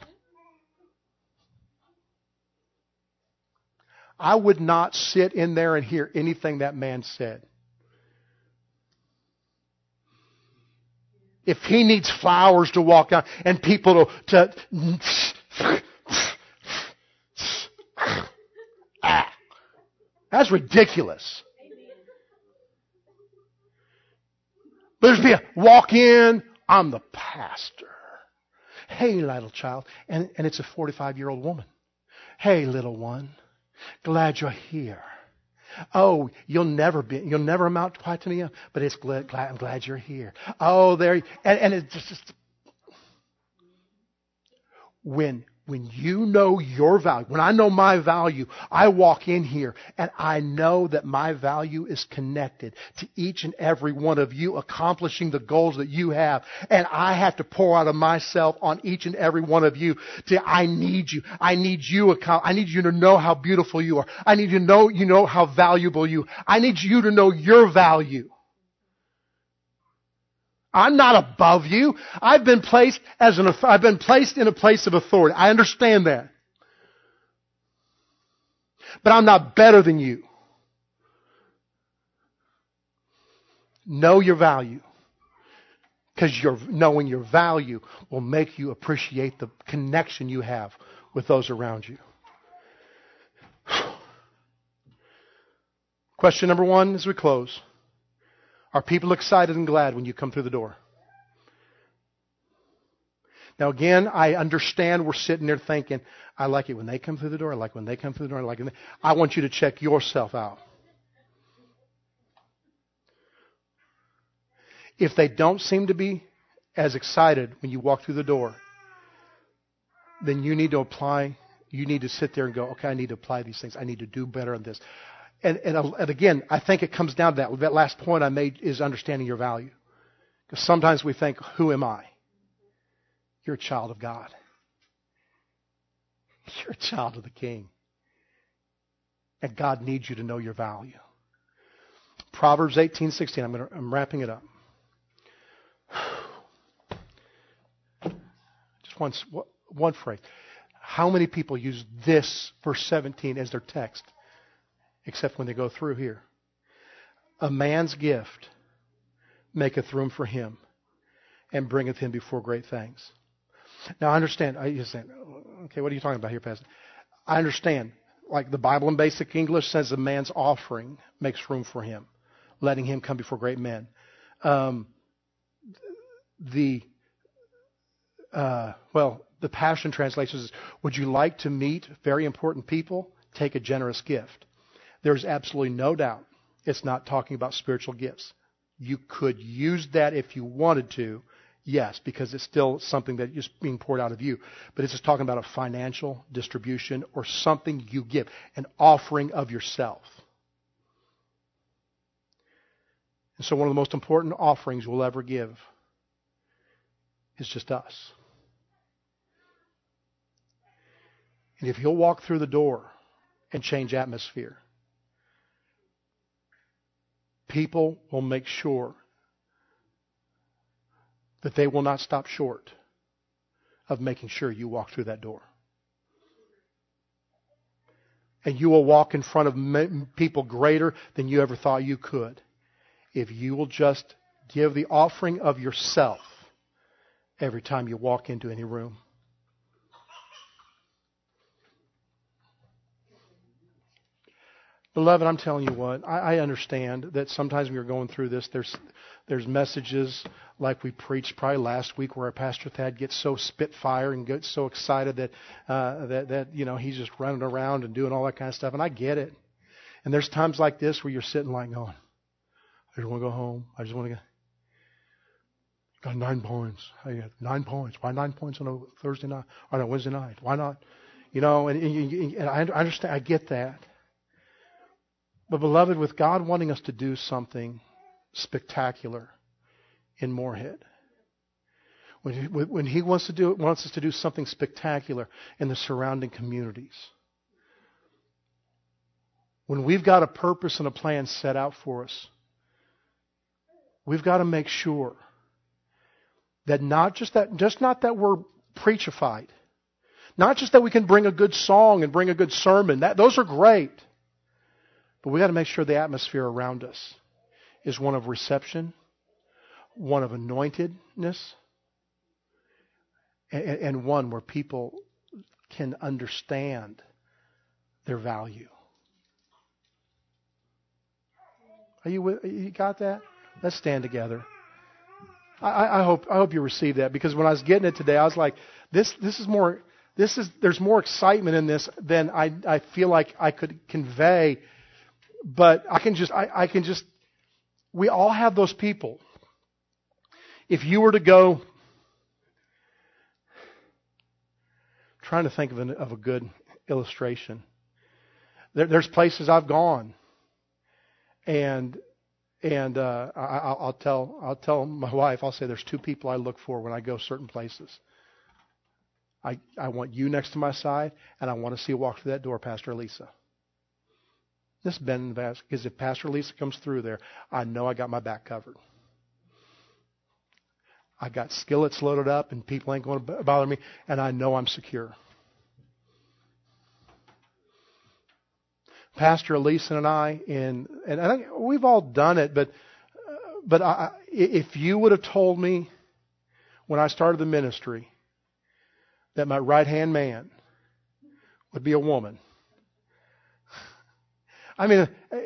I would not sit in there and hear anything that man said. If he needs flowers to walk down and people to that's ridiculous. But there's be a walk in, I'm the pastor. Hey, little child. And it's a 45-year-old woman. Hey, little one. Glad you're here. Oh, you'll never amount quite to me, but I'm glad you're here. Oh, there, and it's just when you know your value, when I know my value, I walk in here and I know that my value is connected to each and every one of you accomplishing the goals that you have. And I have to pour out of myself on each and every one of you. I need you. I need you to know how beautiful you are. I need you to know how valuable you are. I need you to know your value. I'm not above you. I've been placed in a place of authority. I understand that. But I'm not better than you. Know your value. Because knowing your value will make you appreciate the connection you have with those around you. Question number 1 as we close. Are people excited and glad when you come through the door? Now again, I understand we're sitting there thinking, I like it when they come through the door. I like when they come through the door. I want you to check yourself out. If they don't seem to be as excited when you walk through the door, then you need to sit there and go, okay, I need to apply these things. I need to do better on this. And again, I think it comes down to that. That last point I made is understanding your value. Because sometimes we think, who am I? You're a child of God. You're a child of the King. And God needs you to know your value. Proverbs 18:16. I'm wrapping it up. Just one phrase. How many people use this verse 17 as their text? Except when they go through here. A man's gift maketh room for him and bringeth him before great things. Now I understand. You're saying, okay, what are you talking about here, Pastor? I understand. Like the Bible in basic English says a man's offering makes room for him, letting him come before great men. The Passion Translation says, would you like to meet very important people? Take a generous gift. There's absolutely no doubt It's not talking about spiritual gifts. You could use that if you wanted to, yes, because it's still something that is being poured out of you. But it's just talking about a financial distribution or something you give, an offering of yourself. And so one of the most important offerings we'll ever give is just us. And if you'll walk through the door and change atmosphere, people will make sure that they will not stop short of making sure you walk through that door. And you will walk in front of people greater than you ever thought you could if you will just give the offering of yourself every time you walk into any room. Beloved, I'm telling you what, I understand that sometimes when you're going through this, there's messages like we preached probably last week where our Pastor Thad gets so spitfire and gets so excited that he's just running around and doing all that kind of stuff. And I get it. And there's times like this where you're sitting like going, I just want to go home. I just want to go. Got 9 points. I got 9 points. Why 9 points on a Thursday night? On a Wednesday night? Why not? And I understand. I get that. But beloved, with God wanting us to do something spectacular in Moorhead, when He wants us to do something spectacular in the surrounding communities, when we've got a purpose and a plan set out for us, we've got to make sure that just not that we're preachified, not just that we can bring a good song and bring a good sermon. Those are great. But we've got to make sure the atmosphere around us is one of reception, one of anointedness, and one where people can understand their value. You got that? Let's stand together. I hope you receive that, because when I was getting it today, I was like, there's more excitement in this than I feel like I could convey. But I can just, we all have those people. If you were to go, trying to think of a good illustration. There's places I've gone, and I'll tell my wife, I'll say there's 2 people I look for when I go certain places. I want you next to my side, and I want to see you walk through that door, Pastor Lisa. This bend because if Pastor Lisa comes through there, I know I got my back covered. I got skillets loaded up and people ain't going to bother me, and I know I'm secure. Pastor Lisa and I, we've all done it, but if you would have told me when I started the ministry that my right-hand man would be a woman, I mean,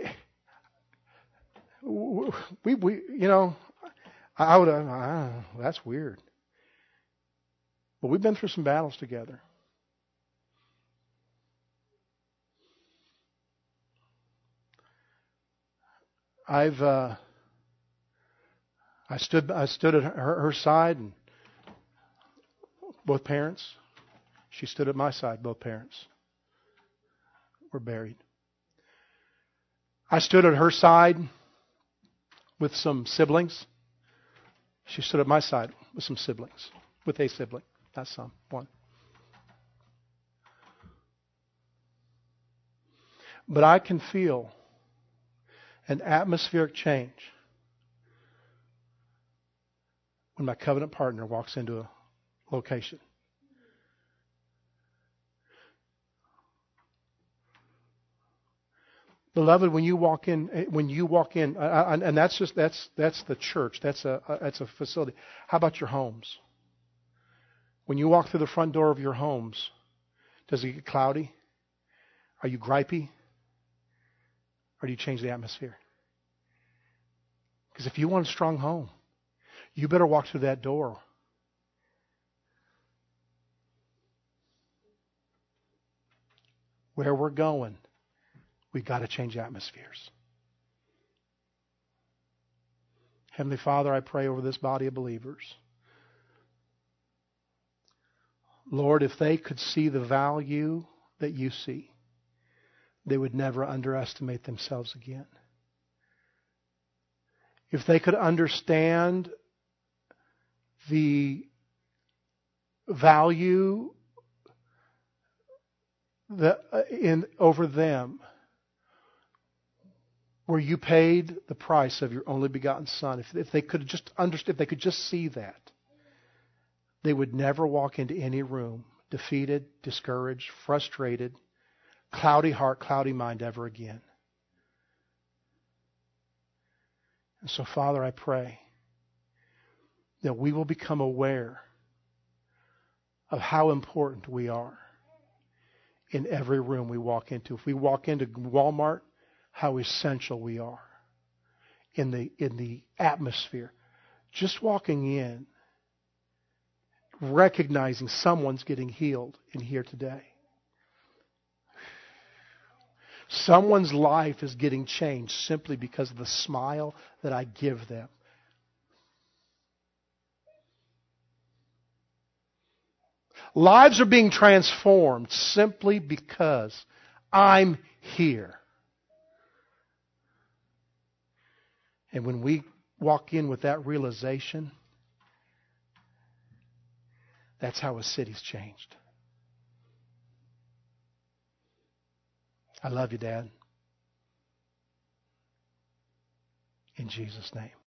I would have, that's weird. But we've been through some battles together. I stood at her side, and both parents. She stood at my side, both parents were buried. I stood at her side with some siblings. She stood at my side with some siblings, with a sibling, not some, one. But I can feel an atmospheric change when my covenant partner walks into a location. Beloved, when you walk in, and that's the church. That's a facility. How about your homes? When you walk through the front door of your homes, does it get cloudy? Are you gripey? Or do you change the atmosphere? Because if you want a strong home, you better walk through that door. Where we're going, we've got to change atmospheres. Heavenly Father, I pray over this body of believers. Lord, if they could see the value that you see, they would never underestimate themselves again. If they could understand the value over them, where you paid the price of your only begotten Son, if they could just understand, if they could just see that, they would never walk into any room defeated, discouraged, frustrated, cloudy heart, cloudy mind ever again. And so, Father, I pray that we will become aware of how important we are in every room we walk into. If we walk into Walmart, how essential we are in the atmosphere. Just walking in, recognizing someone's getting healed in here today. Someone's life is getting changed simply because of the smile that I give them. Lives are being transformed simply because I'm here. And when we walk in with that realization, that's how a city's changed. I love you, Dad. In Jesus' name.